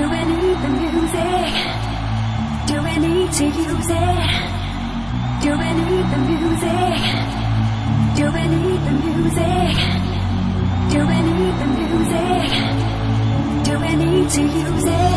Do we need the music? Do we need to use it? Do we need the music? Do we need the music? Do we need the music? Do we need to use it?